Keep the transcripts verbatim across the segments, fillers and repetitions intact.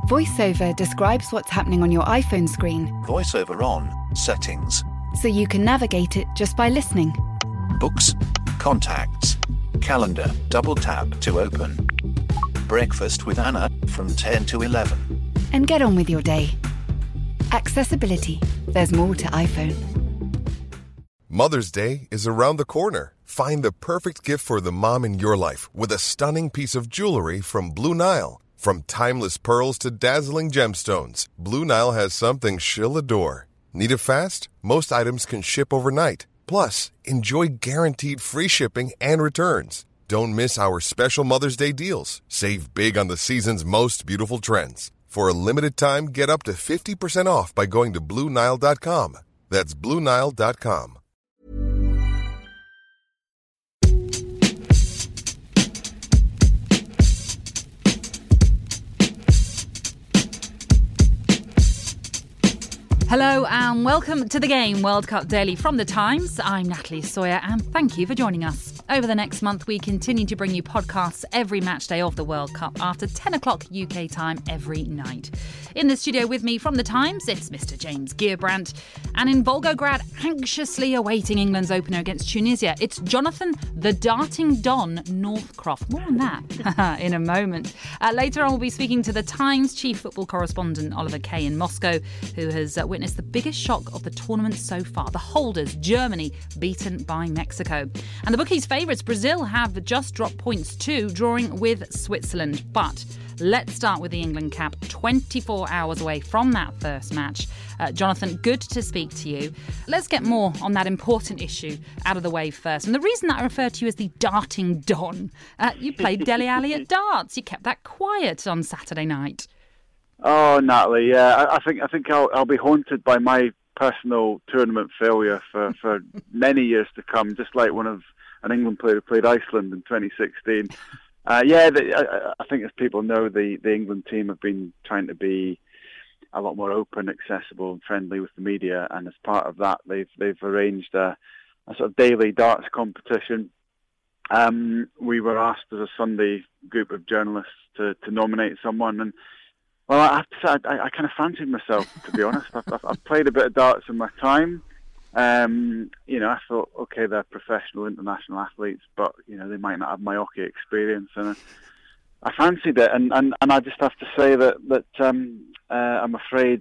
VoiceOver describes what's happening on your iPhone screen. VoiceOver on, settings. So you can navigate it just by listening. Books, contacts, calendar, double tap to open. Breakfast with Anna from ten to eleven. And get on with your day. Accessibility. There's more to iPhone. Mother's Day is around the corner. Find the perfect gift for the mom in your life with a stunning piece of jewelry from Blue Nile. From timeless pearls to dazzling gemstones, Blue Nile has something she'll adore. Need it fast? Most items can ship overnight. Plus, enjoy guaranteed free shipping and returns. Don't miss our special Mother's Day deals. Save big on the season's most beautiful trends. For a limited time, get up to fifty percent off by going to Blue Nile dot com. That's Blue Nile dot com. Hello and welcome to The Game World Cup Daily from The Times. I'm Natalie Sawyer and thank you for joining us. Over the next month, we continue to bring you podcasts every match day of the World Cup after ten o'clock U K time every night. In the studio with me from The Times, it's Mister James Gearbrandt. And in Volgograd, anxiously awaiting England's opener against Tunisia, it's Jonathan the Darting Don Northcroft. More on that in a moment. Uh, later on, we'll be speaking to The Times chief football correspondent Oliver Kay in Moscow, who has uh, witnessed the biggest shock of the tournament so far. The holders, Germany, beaten by Mexico. And the bookies' favourites, Brazil, have just dropped points too, drawing with Switzerland. But let's start with the England cap, twenty-four hours away from that first match. Uh, Jonathan, good to speak to you. Let's get more on that important issue out of the way first. And the reason that I refer to you as the Darting Don, uh, you played Dele Alli at darts. You kept that quiet on Saturday night. Oh, Natalie, yeah, I, I think I think I'll, I'll be haunted by my personal tournament failure for, for many years to come, just like one of an England player who played Iceland in twenty sixteen. Uh, yeah, the, I, I think as people know, the, the England team have been trying to be a lot more open, accessible and friendly with the media, and as part of that, they've they've arranged a, a sort of daily darts competition. Um, we were asked as a Sunday group of journalists to, to nominate someone, and well, I have to say, I, I kind of fancied myself, to be honest. I've, I've, I've played a bit of darts in my time. Um, you know, I thought, okay, they're professional international athletes, but, you know, they might not have my hockey experience. And I, I fancied it. And, and, and I just have to say that, that um, uh, I'm afraid,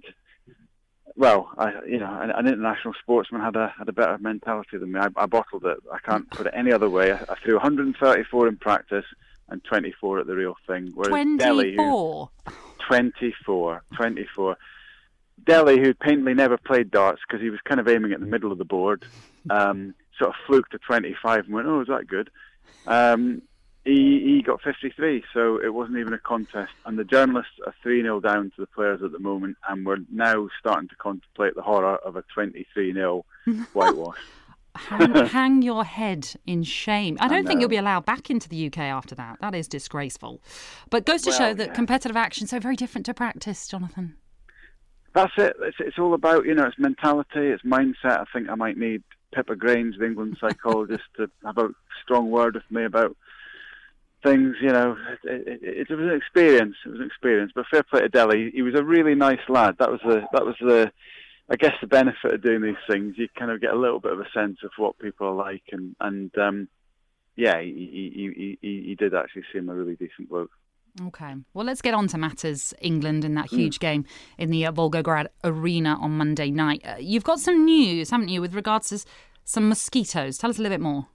well, I, you know, an, an international sportsman had a had a better mentality than me. I, I bottled it. I can't put it any other way. I, I threw one hundred thirty-four in practice and twenty-four at the real thing. twenty-four? twenty-four, twenty-four. Dele, who painfully never played darts because he was kind of aiming at the middle of the board, um, sort of fluked to twenty-five and went, oh, is that good? Um, he, he got fifty-three, so it wasn't even a contest. And the journalists are three nil down to the players at the moment, and we're now starting to contemplate the horror of a twenty-three nil whitewash. hang, hang your head in shame. I don't I think you'll be allowed back into the U K after that. That is disgraceful. But goes to well, show that yeah. competitive action is so very different to practice, Jonathan. That's it. It's, it's all about, you know, it's mentality, it's mindset. I think I might need Pippa Grange, the England psychologist, to have a strong word with me about things, you know. It, it, it, it was an experience. It was an experience. But fair play to Dele. He was a really nice lad. That was the, that was the, I guess the benefit of doing these things. You kind of get a little bit of a sense of what people are like. And, and um, yeah, he, he, he, he did actually seem a really decent bloke. OK. Well, let's get on to matters. England in that huge mm. game in the uh, Volgograd Arena on Monday night. Uh, you've got some news, haven't you, with regards to some mosquitoes. Tell us a little bit more.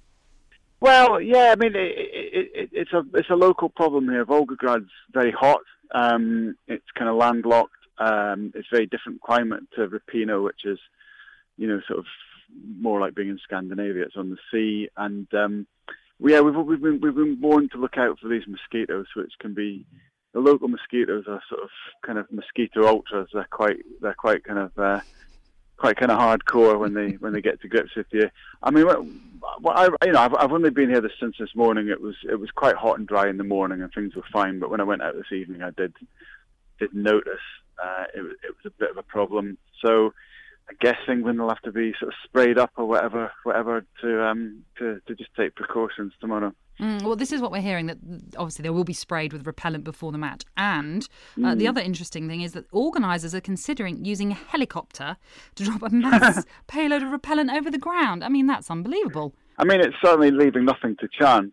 Well, yeah, I mean, it, it, it, it's a it's a local problem here. Volgograd's very hot. Um, it's kind of landlocked. Um, it's very different climate to Rapino, which is, you know, sort of more like being in Scandinavia. It's on the sea, and um, yeah, we've we've been we've been warned to look out for these mosquitoes, which can be the local mosquitoes are sort of kind of mosquito ultras. They're quite they're quite kind of uh, quite kind of hardcore when they when they get to grips with you. I mean, what, what I you know I've, I've only been here this, since this morning. It was it was quite hot and dry in the morning, and things were fine. But when I went out this evening, I did did notice uh, it was it was a bit of a problem. So I guess England will have to be sort of sprayed up or whatever, whatever to um to, to just take precautions tomorrow. Mm, well, this is what we're hearing, that obviously they will be sprayed with repellent before the match. And uh, mm. the other interesting thing is that organisers are considering using a helicopter to drop a mass payload of repellent over the ground. I mean, that's unbelievable. I mean, it's certainly leaving nothing to chance.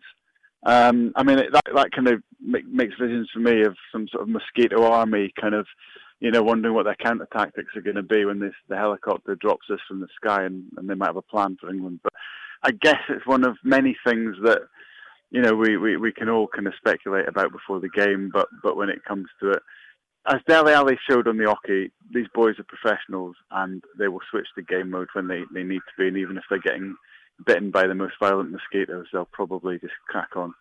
Um, I mean, it, that that kind of make, makes visions for me of some sort of mosquito army kind of, you know, wondering what their counter tactics are going to be when this the helicopter drops us from the sky, and, and they might have a plan for England. But I guess it's one of many things that, you know, we, we, we can all kind of speculate about before the game, but but when it comes to it, as Dele Alli showed on the hockey, these boys are professionals and they will switch to game mode when they, they need to be, and even if they're getting bitten by the most violent mosquitoes, they'll probably just crack on.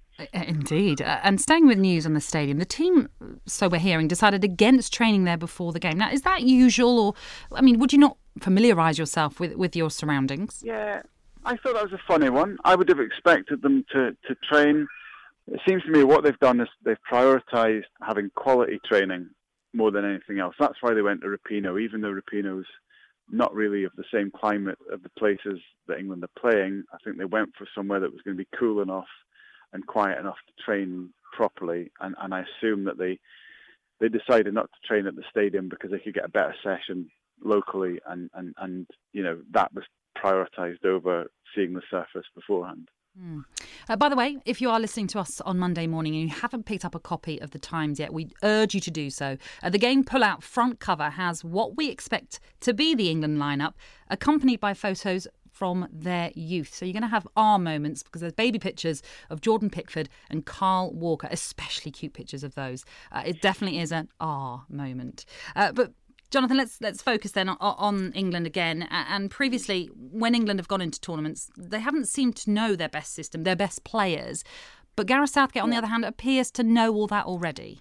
Indeed. And staying with news on the stadium, the team, so we're hearing, decided against training there before the game. Now, is that usual, or, I mean, would you not familiarise yourself with, with your surroundings? Yeah. I thought that was a funny one. I would have expected them to, to train. It seems to me what they've done is they've prioritised having quality training more than anything else. That's why they went to Rapinoe, even though Rapinoe's not really of the same climate of the places that England are playing. I think they went for somewhere that was going to be cool enough and quiet enough to train properly. And, and I assume that they they decided not to train at the stadium because they could get a better session locally, and, and, and you know, that was prioritised over seeing the surface beforehand. Mm. Uh, by the way, if you are listening to us on Monday morning and you haven't picked up a copy of The Times yet, we urge you to do so. Uh, the Game Pullout front cover has what we expect to be the England lineup, accompanied by photos from their youth. So you're going to have our moments, because there's baby pictures of Jordan Pickford and Carl Walker, especially cute pictures of those. Uh, it definitely is an our moment. Uh, but Jonathan, let's let's focus then on, on England again. And previously, when England have gone into tournaments, they haven't seemed to know their best system, their best players. But Gareth Southgate, on the other hand, appears to know all that already.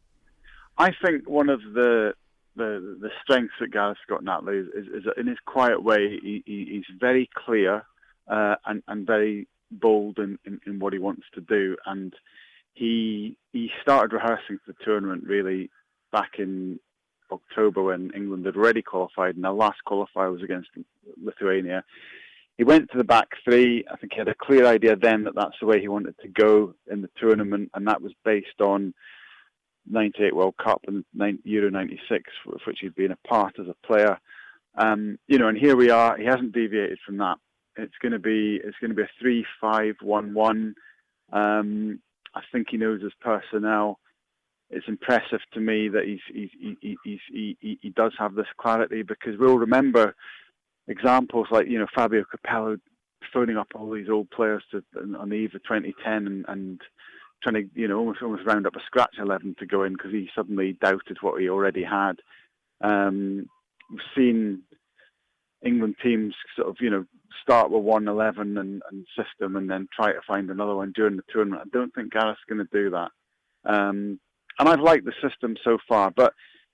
I think one of the the, the strengths that Gareth's got, Natalie, is, is, is that in his quiet way, he, he, he's very clear uh, and, and very bold in, in, in what he wants to do. And he he started rehearsing for the tournament really back in October when England had already qualified, and their last qualifier was against Lithuania. He went to the back three. I think he had a clear idea then that that's the way he wanted to go in the tournament, and that was based on ninety-eight World Cup and Euro ninety-six, of which he'd been a part as a player. Um, you know, and here we are. He hasn't deviated from that. It's going to be it's going to be a three five one one. Um, I think he knows his personnel. It's impressive to me that he's, he's, he, he's, he, he, he does have this clarity, because we'll remember examples like, you know, Fabio Capello phoning up all these old players to, on the eve of twenty ten and, and trying to, you know, almost almost round up a scratch eleven to go in because he suddenly doubted what he already had. Um, we've seen England teams sort of, you know, start with one eleven and, and system and then try to find another one during the tournament. I don't think Gareth's going to do that. Um, And I've liked the system so far, but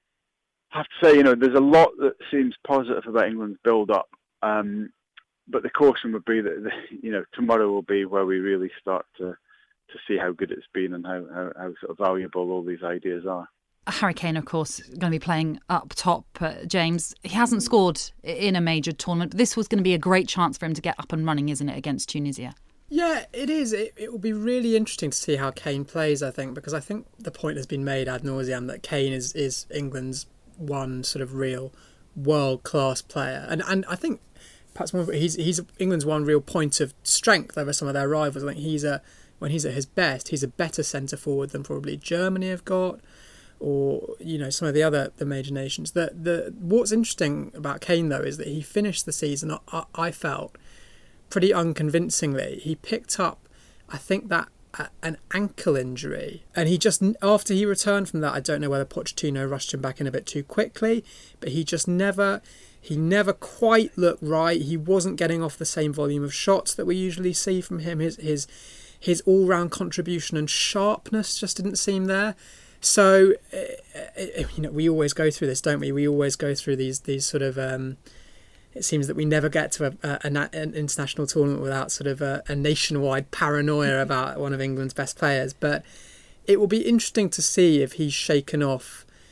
I have to say, you know, there's a lot that seems positive about England's build-up. Um, but the caution would be that, you know, tomorrow will be where we really start to, to see how good it's been and how, how, how sort of valuable all these ideas are. Harry Kane, of course, going to be playing up top. Uh, James, he hasn't scored in a major tournament, but this was going to be a great chance for him to get up and running, isn't it, against Tunisia? Yeah, it is. It, it will be really interesting to see how Kane plays, I think, because I think the point has been made ad nauseam that Kane is, is England's one sort of real world-class player. And and I think perhaps more, he's he's England's one real point of strength over some of their rivals. I think he's a when he's at his best, he's a better centre-forward than probably Germany have got, or, you know, some of the other the major nations. The, the, what's interesting about Kane, though, is that he finished the season, I, I felt, pretty unconvincingly. He picked up, I think, that uh, an ankle injury, and he just, after he returned from that, I don't know whether Pochettino rushed him back in a bit too quickly, but he just never he never quite looked right. He wasn't getting off the same volume of shots that we usually see from him. His his his all-round contribution and sharpness just didn't seem there. So uh, you know, we always go through this, don't we? We always go through these these sort of um it seems that we never get to a, a, an international tournament without sort of a, a nationwide paranoia about one of England's best players. But it will be interesting to see if he's shaken off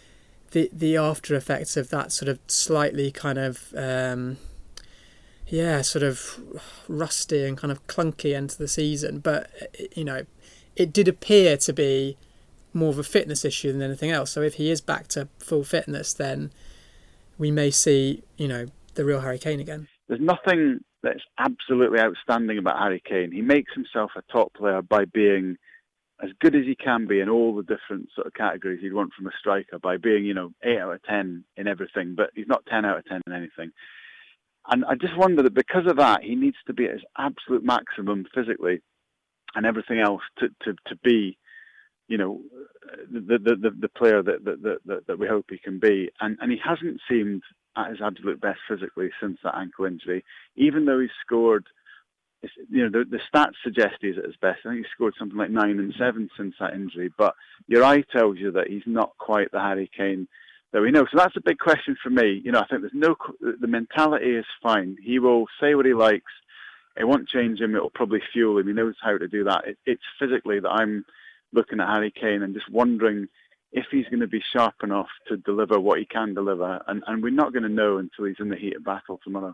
the the after effects of that sort of slightly kind of um, yeah, sort of rusty and kind of clunky end to the season. But you know, it did appear to be more of a fitness issue than anything else. So if he is back to full fitness, then we may see, you know, the real Harry Kane again. There's nothing that's absolutely outstanding about Harry Kane. He makes himself a top player by being as good as he can be in all the different sort of categories you'd want from a striker, by being, you know, eight out of ten in everything, but he's not ten out of ten in anything. And I just wonder that because of that, he needs to be at his absolute maximum physically and everything else to, to, to be, you know, the the, the, the player that, that, that, that we hope he can be. And, and he hasn't seemed at his absolute best physically since that ankle injury, even though he's scored, you know, the, the stats suggest he's at his best. I think he's scored something like nine and seven since that injury, but your eye tells you that he's not quite the Harry Kane that we know. So that's a big question for me. You know, I think there's no, the mentality is fine. He will say what he likes. It won't change him. It will probably fuel him. He knows how to do that. It, it's physically that I'm looking at Harry Kane and just wondering if he's going to be sharp enough to deliver what he can deliver. And, and we're not going to know until he's in the heat of battle tomorrow.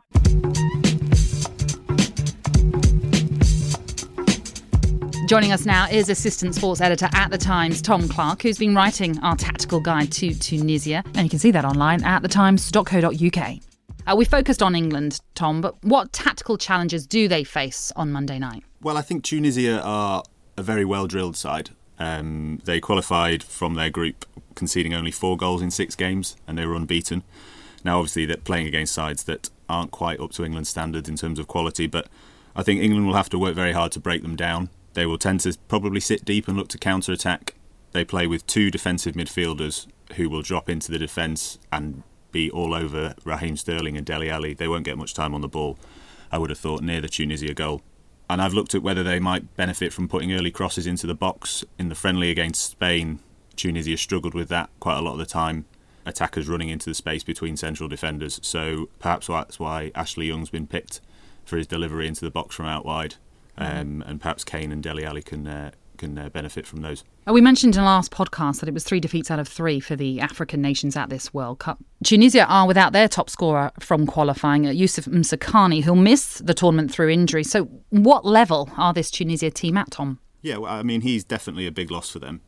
Joining us now is assistant sports editor at The Times, Tom Clark, who's been writing our tactical guide to Tunisia. And you can see that online at the times dot co dot uk. Uh, we focused on England, Tom, but what tactical challenges do they face on Monday night? Well, I think Tunisia are a very well-drilled side. Um, they qualified from their group conceding only four goals in six games, and they were unbeaten. Now, obviously, they're playing against sides that aren't quite up to England's standards in terms of quality, but I think England will have to work very hard to break them down. They will tend to probably sit deep and look to counter-attack. They play with two defensive midfielders who will drop into the defence and be all over Raheem Sterling and Dele Alli. They won't get much time on the ball, I would have thought, near the Tunisia goal. And I've looked at whether they might benefit from putting early crosses into the box. In the friendly against Spain, Tunisia struggled with that quite a lot of the time. Attackers running into the space between central defenders. So perhaps that's why Ashley Young's been picked for his delivery into the box from out wide. Um, and perhaps Kane and Dele Alli can uh, can uh, benefit from those. We mentioned in the last podcast that it was three defeats out of three for the African nations at this World Cup. Tunisia are without their top scorer from qualifying, Youssef Msakani, who'll miss the tournament through injury. So what level are this Tunisia team at, Tom? Yeah, well, I mean, he's definitely a big loss for them.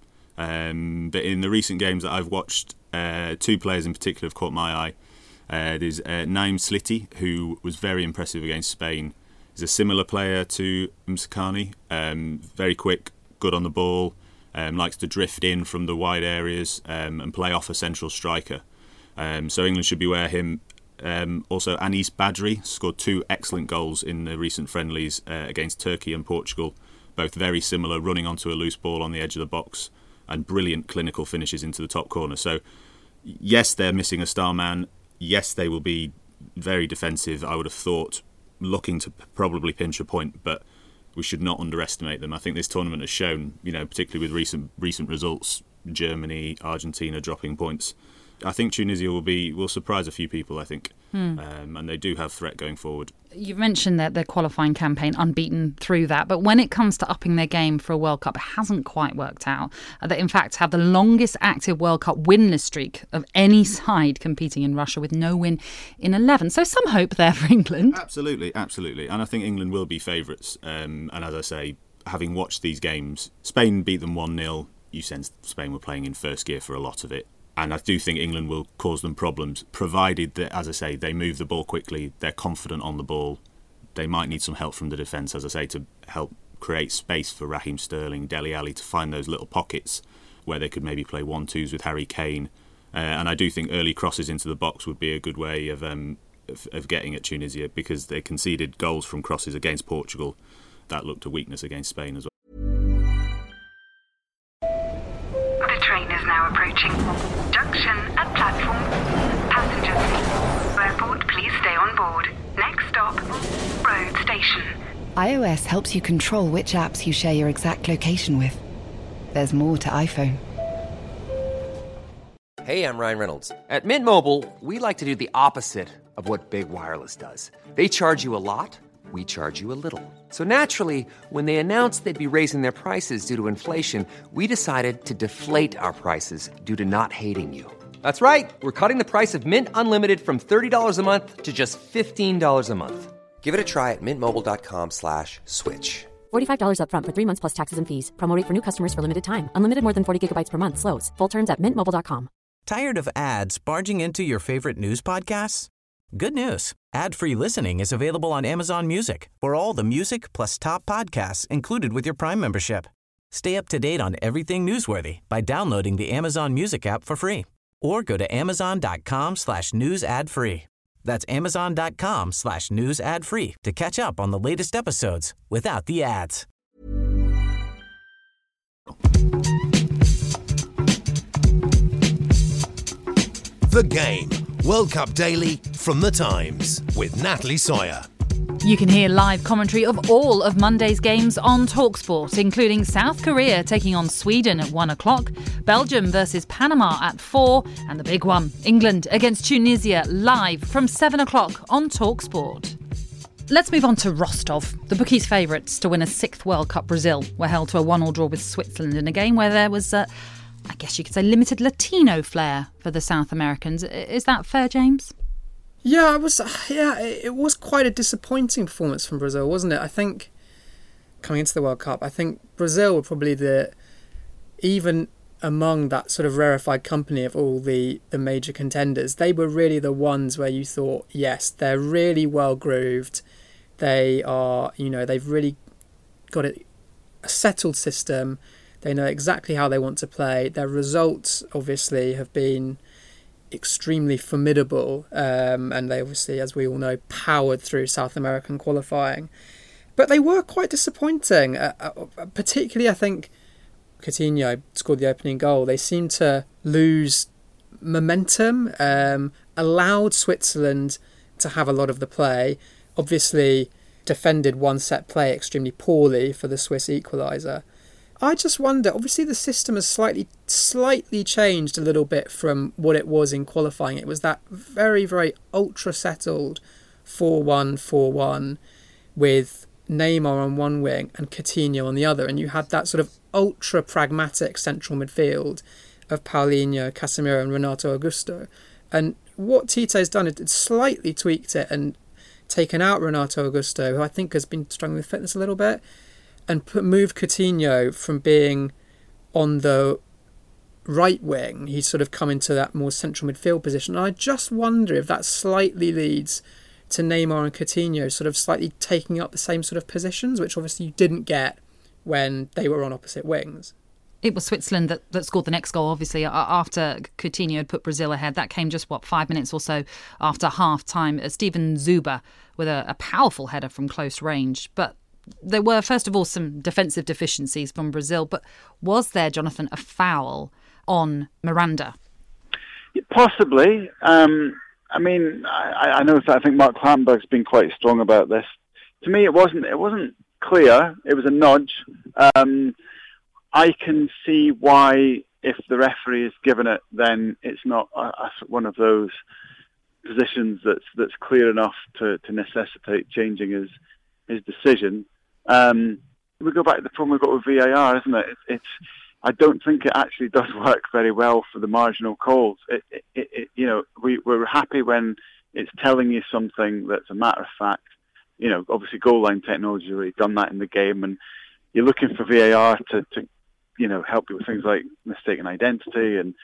Um, but in the recent games that I've watched, uh, two players in particular have caught my eye. Uh, there's uh, Naim Sliti, who was very impressive against Spain. He's a similar player to Msakani, um, very quick, good on the ball, um, likes to drift in from the wide areas um, and play off a central striker. Um, so England should beware him. Um, also, Anis Badri scored two excellent goals in the recent friendlies uh, against Turkey and Portugal, both very similar, running onto a loose ball on the edge of the box and brilliant clinical finishes into the top corner. So yes, they're missing a star man. Yes, they will be very defensive, I would have thought, looking to probably pinch a point, but we should not underestimate them. I think this tournament has shown, you know, particularly with recent recent results, Germany, Argentina dropping points. I think Tunisia will be will surprise a few people, I think, hmm. um, and they do have threat going forward. You've mentioned that their qualifying campaign unbeaten through that, but when it comes to upping their game for a World Cup, it hasn't quite worked out. They, in fact, have the longest active World Cup winless streak of any side competing in Russia, with no win in eleven. So some hope there for England. Absolutely, absolutely. And I think England will be favourites. Um, and as I say, having watched these games, Spain beat them one nil. You sense Spain were playing in first gear for a lot of it. And I do think England will cause them problems, provided that, as I say, they move the ball quickly, they're confident on the ball. They might need some help from the defence, as I say, to help create space for Raheem Sterling, Dele Alli, to find those little pockets where they could maybe play one-twos with Harry Kane. Uh, and I do think early crosses into the box would be a good way of, um, of of getting at Tunisia, because they conceded goals from crosses against Portugal. That looked a weakness against Spain as well. The train is now approaching. Junction at platform. Passengers, airport, please stay on board. Next stop, road station. iOS helps you control which apps you share your exact location with. There's more to iPhone. Hey, I'm Ryan Reynolds. At Mint Mobile, we like to do the opposite of what Big Wireless does. They charge you a lot, we charge you a little. So naturally, when they announced they'd be raising their prices due to inflation, we decided to deflate our prices due to not hating you. That's right. We're cutting the price of Mint Unlimited from thirty dollars a month to just fifteen dollars a month. Give it a try at mintmobile.com slash switch. forty-five dollars up front for three months plus taxes and fees. Promo rate for new customers for limited time. Unlimited more than forty gigabytes per month slows. Full terms at mint mobile dot com. Tired of ads barging into your favorite news podcasts? Good news. Ad-free listening is available on Amazon Music for all the music plus top podcasts included with your Prime membership. Stay up to date on everything newsworthy by downloading the Amazon Music app for free or go to amazon.com slash news ad free. That's amazon.com slash news ad free to catch up on the latest episodes without the ads. The Game, World Cup Daily from The Times with Natalie Sawyer. You can hear live commentary of all of Monday's games on TalkSport, including South Korea taking on Sweden at one o'clock, Belgium versus Panama at four, and the big one, England against Tunisia, live from seven o'clock on TalkSport. Let's move on to Rostov. The bookies' favourites to win a sixth World Cup, Brazil, were held to a one-all draw with Switzerland in a game where there was, uh, I guess you could say, limited Latino flair for the South Americans. Is that fair, James? Yeah, it was. Yeah, it was quite a disappointing performance from Brazil, wasn't it? I think coming into the World Cup, I think Brazil were probably the even among that sort of rarefied company of all the the major contenders. They were really the ones where you thought, yes, they're really well grooved. They are, you know, they've really got a, a settled system. They know exactly how they want to play. Their results, obviously, have been extremely formidable, um, and they obviously, as we all know, powered through South American qualifying. But they were quite disappointing, uh, uh, particularly I think Coutinho scored the opening goal. They seemed to lose momentum, um, allowed Switzerland to have a lot of the play, obviously defended one set play extremely poorly for the Swiss equaliser. I just wonder, obviously the system has slightly slightly changed a little bit from what it was in qualifying. It was that very, very ultra-settled four one four one with Neymar on one wing and Coutinho on the other. And you had that sort of ultra-pragmatic central midfield of Paulinho, Casemiro and Renato Augusto. And what Tite has done is slightly tweaked it and taken out Renato Augusto, who I think has been struggling with fitness a little bit, and put, moved Coutinho from being on the right wing. He's sort of come into that more central midfield position. And I just wonder if that slightly leads to Neymar and Coutinho sort of slightly taking up the same sort of positions, which obviously you didn't get when they were on opposite wings. It was Switzerland that, that scored the next goal, obviously, after Coutinho had put Brazil ahead. That came just, what, five minutes or so after half-time. Steven Zuber with a, a powerful header from close range. But there were, first of all, some defensive deficiencies from Brazil. But was there, Jonathan, a foul on Miranda? Possibly. Um, I mean, I, I know that I think Mark Clattenburg's been quite strong about this. To me, it wasn't. It wasn't clear. It was a nudge. Um, I can see why, if the referee is given it, then it's not a, a, one of those positions that's that's clear enough to, to necessitate changing his his decision. Um, we go back to the problem we've got with V A R, isn't it? it? It's I don't think it actually does work very well for the marginal calls. It, it, it, you know, we, we're happy when it's telling you something that's a matter of fact. You know, obviously goal line technology has really done that in the game, and you're looking for V A R to, to you know, help you with things like mistaken identity and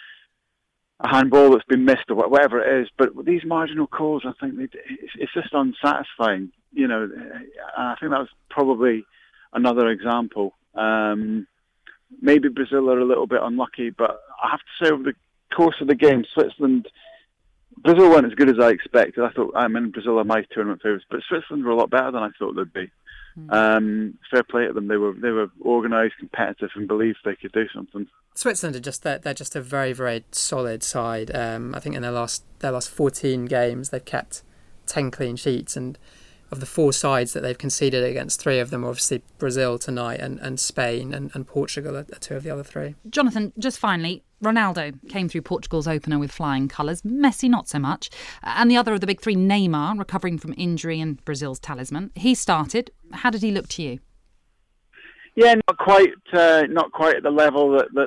a handball that's been missed or whatever it is. But with these marginal calls, I think they, it's, it's just unsatisfying. You know, I think that was probably another example. Um, maybe Brazil are a little bit unlucky, but I have to say over the course of the game, Switzerland, Brazil weren't as good as I expected. I thought, I mean, Brazil are my tournament favourites, but Switzerland were a lot better than I thought they'd be. Um, fair play to them. They were they were organised, competitive, and believed they could do something. Switzerland are just they're, they're just a very very solid side. Um, I think in their last their last fourteen games they've kept ten clean sheets, and of the four sides that they've conceded against, three of them are obviously Brazil tonight, and, and Spain and, and Portugal are two of the other three. Jonathan, just finally, Ronaldo came through Portugal's opener with flying colours. Messi not so much. And the other of the big three, Neymar, recovering from injury and Brazil's talisman. He started. How did he look to you? Yeah, not quite, uh, not quite at the level that, that, that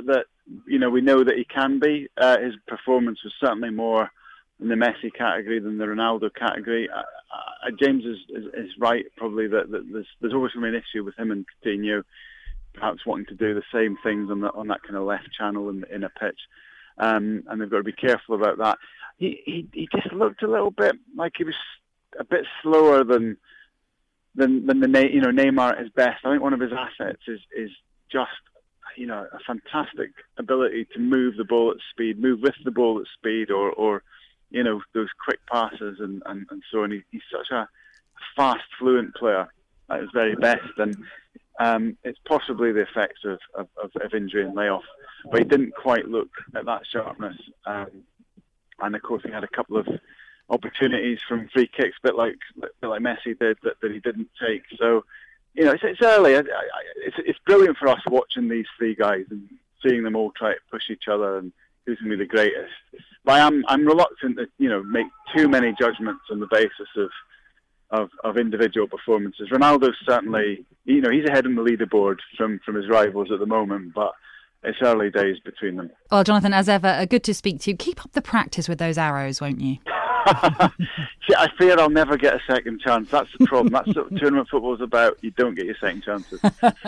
you know, we know that he can be. Uh, his performance was certainly more in the Messi category than the Ronaldo category. Uh, uh, James is, is, is right, probably, that, that there's, there's always going to be an issue with him and Coutinho perhaps wanting to do the same things on, the, on that kind of left channel in, in a pitch. Um, and they've got to be careful about that. He, he he just looked a little bit like he was a bit slower than than than the you know Neymar at his best. I think one of his assets is is just you know a fantastic ability to move the ball at speed, move with the ball at speed, or or you know those quick passes and and, and so on. He, he's such a fast, fluent player at his very best, and um, it's possibly the effects of, of, of injury and layoff. But he didn't quite look at that sharpness. Um, and of course, he had a couple of opportunities from free kicks, a bit like a bit like Messi did, that, that he didn't take. So, you know, it's, it's early. I, I, it's, it's brilliant for us watching these three guys and seeing them all try to push each other and who's going to be the greatest. But I'm I'm reluctant to you know make too many judgments on the basis of of, of individual performances. Ronaldo's certainly, you know, he's ahead on the leaderboard from, from his rivals at the moment, but it's early days between them. Well, Jonathan, as ever, good to speak to you. Keep up the practice with those arrows, won't you? See, I fear I'll never get a second chance. That's the problem. That's what tournament football's about. You don't get your second chances.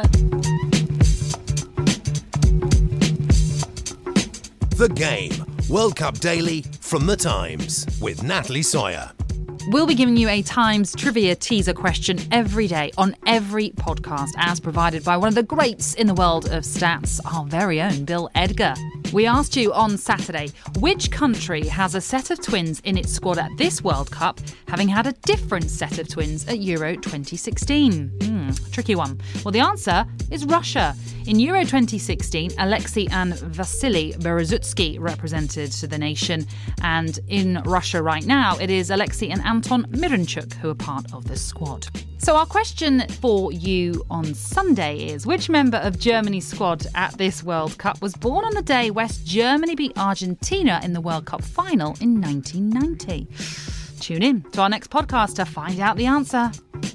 The Game, World Cup Daily from The Times with Natalie Sawyer. We'll be giving you a Times trivia teaser question every day on every podcast, as provided by one of the greats in the world of stats, our very own Bill Edgar. We asked you on Saturday, which country has a set of twins in its squad at this World Cup, having had a different set of twins at Euro twenty sixteen? Hmm, tricky one. Well, the answer is Russia. In Euro twenty sixteen, Alexei and Vasily Berezutski represented the nation. And in Russia right now, it is Alexei and Anton Miranchuk who are part of the squad. So our question for you on Sunday is, which member of Germany's squad at this World Cup was born on the day West Germany beat Argentina in the World Cup final in nineteen ninety? Tune in to our next podcast to find out the answer.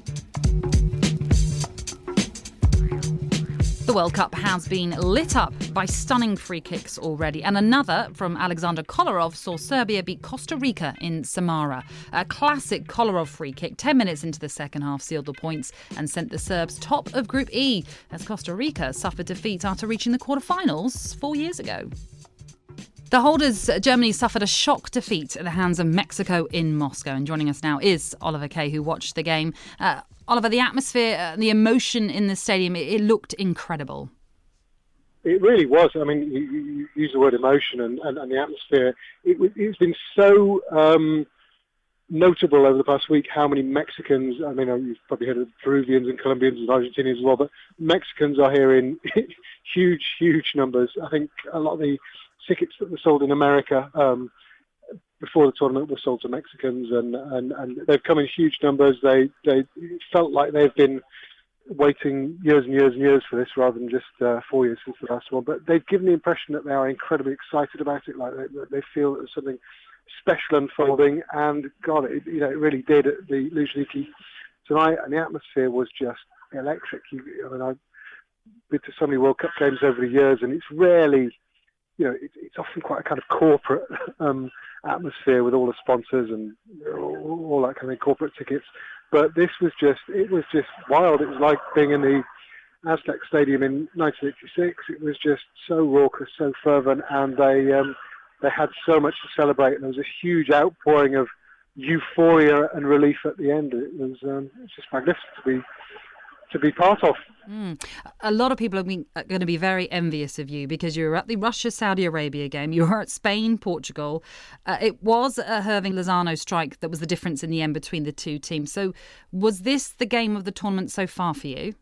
The World Cup has been lit up by stunning free kicks already, and another from Alexander Kolarov saw Serbia beat Costa Rica in Samara. A classic Kolarov free kick ten minutes into the second half sealed the points and sent the Serbs top of Group E, as Costa Rica suffered defeat after reaching the quarterfinals four years ago. The holders, Germany, suffered a shock defeat at the hands of Mexico in Moscow. And joining us now is Oliver Kay, who watched the game. Uh, Oliver, the atmosphere, uh, the emotion in the stadium, it, it looked incredible. It really was. I mean, you, you use the word emotion and, and, and the atmosphere. It, it's been so um, notable over the past week how many Mexicans, I mean, you've probably heard of Peruvians and Colombians and Argentinians as well, but Mexicans are here in huge, huge numbers. I think a lot of the tickets that were sold in America um, before the tournament were sold to Mexicans, and, and, and they've come in huge numbers. They they felt like they've been waiting years and years and years for this, rather than just uh, four years since the last one. But they've given the impression that they are incredibly excited about it, like they, they feel that there's something special unfolding. And God, it, you know, it really did at the Luzhniki tonight, and the atmosphere was just electric. You, I mean, I've been to so many World Cup games over the years, and it's rarely, you know, it's, it's often quite a kind of corporate um, atmosphere with all the sponsors and all, all that kind of corporate tickets. But this was just, it was just wild. It was like being in the Aztec Stadium in nineteen eighty-six. It was just so raucous, so fervent, and they um, they had so much to celebrate. And there was a huge outpouring of euphoria and relief at the end. It was, um, it was just magnificent to be to be part of. Mm. A lot of people are, being, are going to be very envious of you because you were at the Russia-Saudi Arabia game, you were at Spain-Portugal. Uh, it was a Hirving Lozano strike that was the difference in the end between the two teams. So was this the game of the tournament so far for you?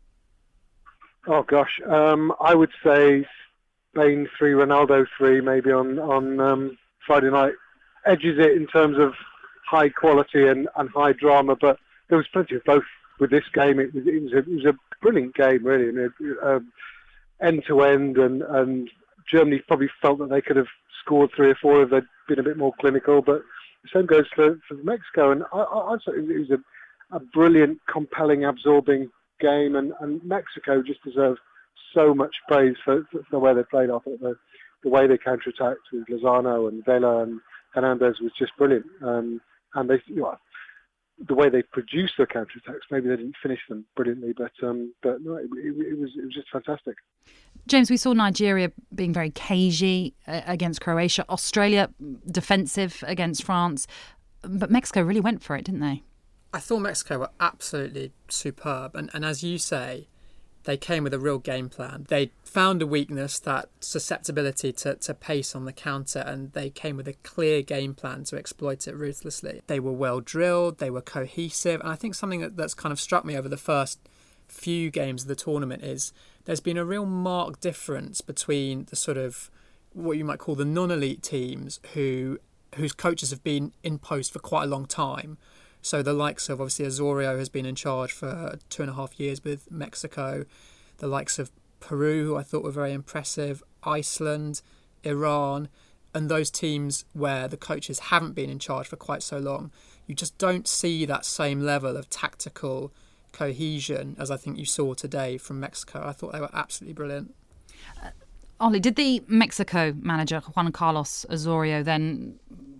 Oh, gosh. Um, I would say Spain three, Ronaldo three, maybe on, on um, Friday night. Edges it in terms of high quality and, and high drama, but there was plenty of both. With this game, it was, it was, a, it was a brilliant game, really. I mean, um, end to end, and, and Germany probably felt that they could have scored three or four if they'd been a bit more clinical. But the same goes for, for Mexico, and I, I, I'd say it was a, a brilliant, compelling, absorbing game, and, and Mexico just deserved so much praise for, for the way they played. I thought the, the way they counter-attacked with Lozano and Vela and Hernandez was just brilliant. Um, and they, you know, the way they produced their counter-attacks, maybe they didn't finish them brilliantly, but um, but no, it, it, it was it was just fantastic. James, we saw Nigeria being very cagey against Croatia, Australia defensive against France, but Mexico really went for it, didn't they? I thought Mexico were absolutely superb, and, and as you say, they came with a real game plan. They found a weakness, that susceptibility to, to pace on the counter, and they came with a clear game plan to exploit it ruthlessly. They were well drilled, they were cohesive, and I think something that, that's kind of struck me over the first few games of the tournament is there's been a real marked difference between the sort of what you might call the non-elite teams who whose coaches have been in post for quite a long time. So the likes of, obviously, Osorio has been in charge for two and a half years with Mexico. The likes of Peru, who I thought were very impressive, Iceland, Iran, and those teams where the coaches haven't been in charge for quite so long. You just don't see that same level of tactical cohesion as I think you saw today from Mexico. I thought they were absolutely brilliant. Uh, Ollie, did the Mexico manager, Juan Carlos Osorio, then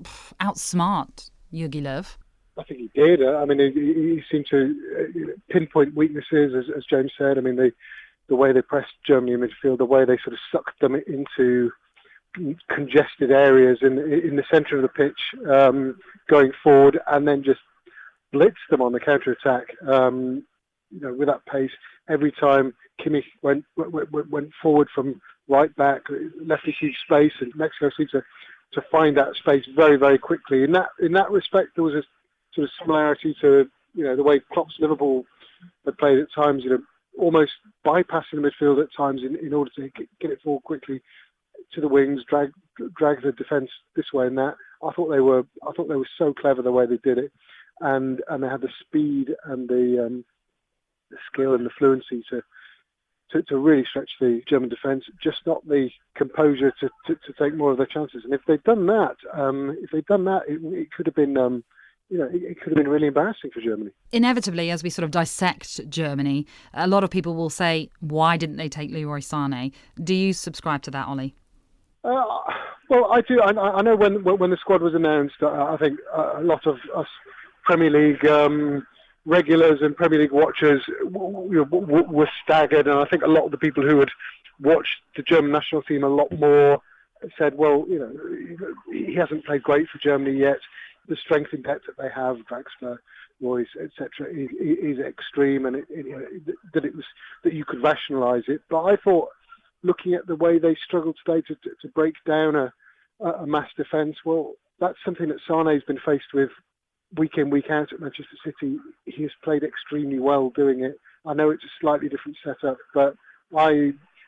outsmart Jogi Löw? I think he did. I mean, he, he seemed to pinpoint weaknesses, as, as James said. I mean, the the way they pressed Germany in midfield, the way they sort of sucked them into congested areas in in the centre of the pitch, um, going forward, and then just blitzed them on the counter attack. Um, you know, with that pace, every time Kimmich went went, went forward from right back, left a huge space, and Mexico seemed to to find that space very very quickly. In that in that respect, there was a sort of similarity to, you know, the way Klopp's Liverpool had played at times, you know, almost bypassing the midfield at times in, in order to get it forward quickly to the wings, drag drag the defence this way and that. I thought they were I thought they were so clever the way they did it, and and they had the speed and the, um, the skill and the fluency to, to to really stretch the German defence, just not the composure to, to, to take more of their chances. And if they'd done that, um, if they'd done that, it, it could have been. Um, You know, it could have been really embarrassing for Germany. Inevitably, as we sort of dissect Germany, a lot of people will say, why didn't they take Leroy Sané? Do you subscribe to that, Ollie? Uh, well, I do. I, I know when when the squad was announced, I think a lot of us Premier League um, regulars and Premier League watchers w- w- were staggered. And I think a lot of the people who had watched the German national team a lot more said, well, you know, he hasn't played great for Germany yet. The strength in depth that they have, Draxler, Royce, et cetera, is, is extreme, and it, it, you know, that it was that you could rationalise it. But I thought, looking at the way they struggled today to, to, to break down a, a mass defence, well, that's something that Sané's been faced with week in, week out at Manchester City. He has played extremely well doing it. I know it's a slightly different setup, but I,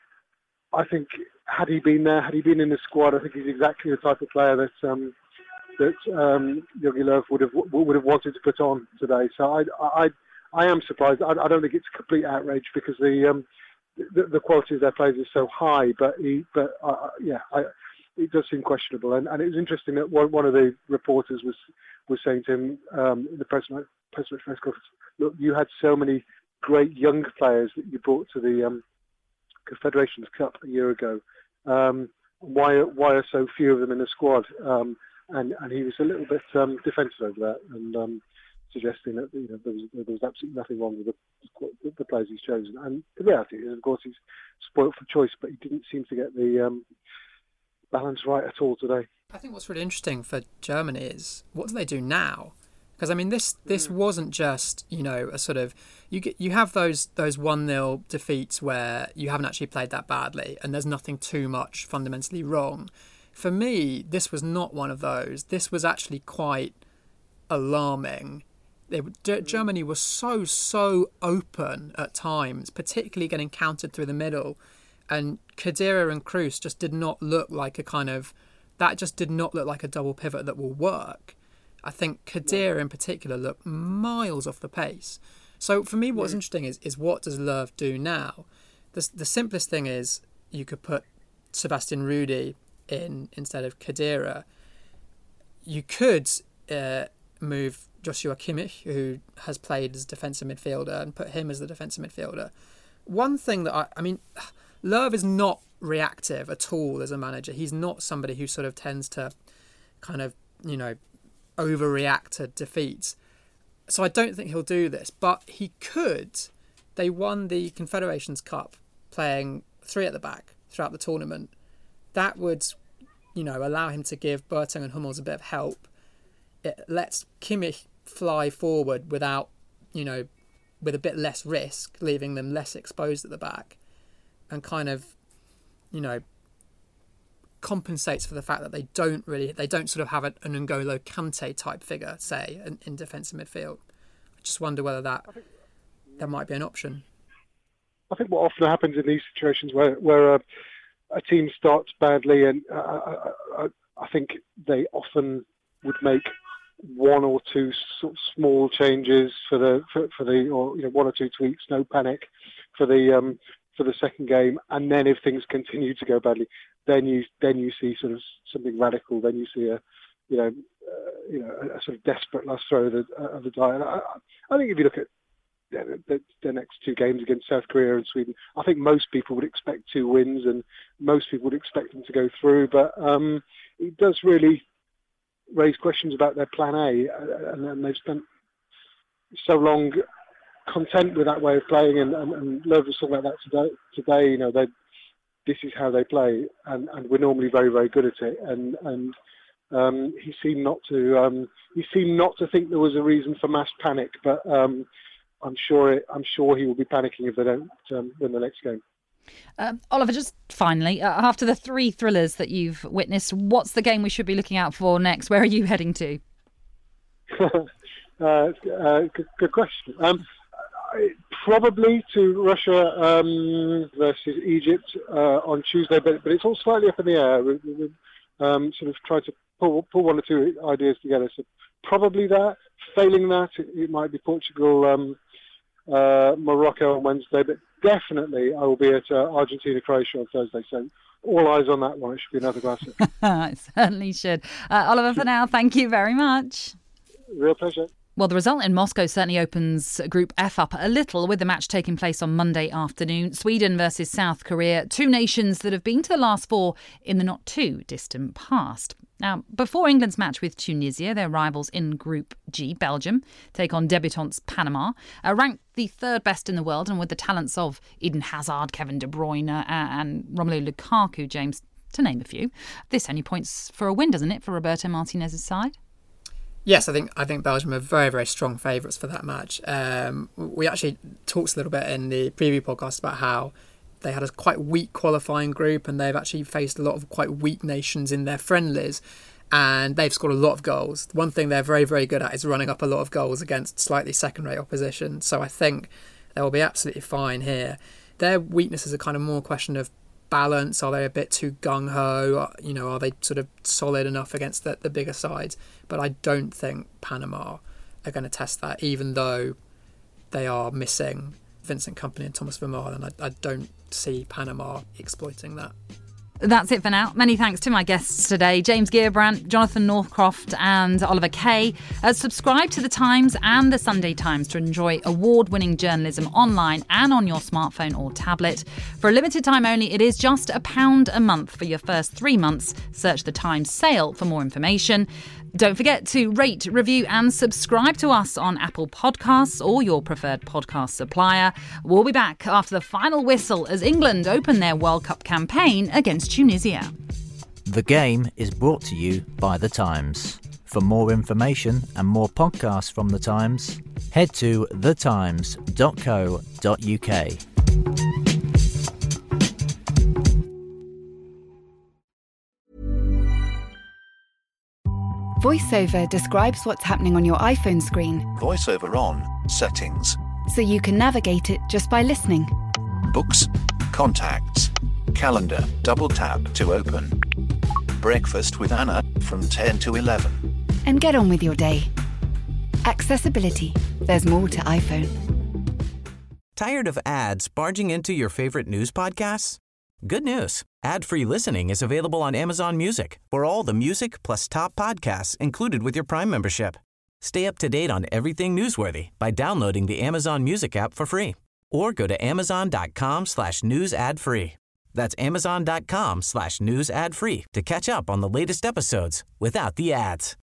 I think had he been there, had he been in the squad, I think he's exactly the type of player that. Um, that um, Jogi Löw would have would have wanted to put on today. So I I, I am surprised. I, I don't think it's a complete outrage because the um, the, the quality of their players is so high. But he, but uh, yeah, I, it does seem questionable. And, and it was interesting that one, one of the reporters was was saying to him um, in the press press conference, look, you had so many great young players that you brought to the um, Confederations Cup a year ago. Um, why why are so few of them in the squad? Um, And, and he was a little bit um, defensive over that, and um, suggesting that, you know, there was, there was absolutely nothing wrong with the, the players he's chosen. And the reality is, of course, he's spoilt for choice, but he didn't seem to get the um, balance right at all today. I think what's really interesting for Germany is, what do they do now? Because I mean, this this wasn't just, you know, a sort of you get you have those those one nil defeats where you haven't actually played that badly, and there's nothing too much fundamentally wrong. For me, this was not one of those. This was actually quite alarming. They, Germany was so, so open at times, particularly getting countered through the middle. And Khedira and Kroos just did not look like a kind of... That just did not look like a double pivot that will work. I think Khedira in particular looked miles off the pace. So for me, what's interesting is, is what does Löw do now? The, the simplest thing is you could put Sebastian Rudy in instead of Khedira. You could uh, move Joshua Kimmich, who has played as defensive midfielder, and put him as the defensive midfielder. one thing that I, I mean, Löw is not reactive at all as a manager. He's not somebody who sort of tends to kind of, you know, overreact to defeats. So I don't think he'll do this, but he could. They won the Confederations Cup playing three at the back throughout the tournament. That would, you know, allow him to give Boateng and Hummels a bit of help. It lets Kimmich fly forward without, you know, with a bit less risk, leaving them less exposed at the back, and kind of, you know, compensates for the fact that they don't really, they don't sort of have an, an N'Golo Kante type figure, say, in, in defensive midfield. I just wonder whether that that might be an option. I think what often happens in these situations where where a, a team starts badly, and uh, I, I, I think they often would make one or two sort of small changes for the for, for the or you know one or two tweaks, no panic for the um, for the second game, and then if things continue to go badly, then you then you see sort of something radical. Then you see a you know uh, you know a, a sort of desperate last throw of the, uh, of the die. And I, I think if you look at the, the, the next two games against South Korea and Sweden, I think most people would expect two wins, and most people would expect them to go through. But um, it does really raise questions about their plan A, and, and they've spent so long content with that way of playing, and, and, and Löw was talking about that today. Today, you know, they this is how they play, and, and we're normally very, very good at it. And and um, he seemed not to um, he seemed not to think there was a reason for mass panic. But um, I'm sure it, I'm sure he will be panicking if they don't um, win the next game. Um, Oliver, just finally, uh, after the three thrillers that you've witnessed, what's the game we should be looking out for next? Where are you heading to? uh, uh, good, good question. Um, I, probably to Russia um, versus Egypt uh, on Tuesday, but, but it's all slightly up in the air. We, we, we um, sort of tried to pull, pull one or two ideas together. So probably that. Failing that, it, it might be Portugal, um, uh, Morocco on Wednesday, but definitely I will be at uh, Argentina, Croatia on Thursday. So all eyes on that one. It should be another classic. It certainly should. Uh, Oliver, for now, thank you very much. Real pleasure. Well, the result in Moscow certainly opens Group F up a little, with the match taking place on Monday afternoon. Sweden versus South Korea, two nations that have been to the last four in the not too distant past. Now, before England's match with Tunisia, their rivals in Group G, Belgium, take on debutants Panama, uh, ranked the third best in the world, and with the talents of Eden Hazard, Kevin De Bruyne uh, and Romelu Lukaku, James, to name a few. This only points for a win, doesn't it, for Roberto Martinez's side? Yes, I think I think Belgium are very, very strong favourites for that match. Um, we actually talked a little bit in the preview podcast about how they had a quite weak qualifying group, and they've actually faced a lot of quite weak nations in their friendlies, and they've scored a lot of goals. One thing they're very, very good at is running up a lot of goals against slightly second-rate opposition. So I think they will be absolutely fine here. Their weaknesses are kind of more a question of balance. Are they a bit too gung-ho? You know, are they sort of solid enough against the, the bigger sides? But I don't think Panama are going to test that, even though they are missing Vincent Kompany and Thomas Vermaelen. I, I don't see Panama exploiting that. That's it for now. Many thanks to my guests today, James Gearbrandt, Jonathan Northcroft and Oliver Kay. Uh, subscribe to The Times and The Sunday Times to enjoy award-winning journalism online and on your smartphone or tablet. For a limited time only, it is just a pound a month for your first three months. Search The Times sale for more information. Don't forget to rate, review and subscribe to us on Apple Podcasts or your preferred podcast supplier. We'll be back after the final whistle as England open their World Cup campaign against Tunisia. The Game is brought to you by The Times. For more information and more podcasts from The Times, head to the times dot co dot uk. VoiceOver describes what's happening on your iPhone screen, VoiceOver on, settings, so you can navigate it just by listening. books, contacts, calendar, double tap to open. Breakfast with Anna from ten to eleven. And get on with your day. Accessibility. There's more to iPhone. Tired of ads barging into your favorite news podcasts? Good news. Ad-free listening is available on Amazon Music for all the music plus top podcasts included with your Prime membership. Stay up to date on everything newsworthy by downloading the Amazon Music app for free or go to amazon.com slash news ad free. That's amazon.com slash news ad free to catch up on the latest episodes without the ads.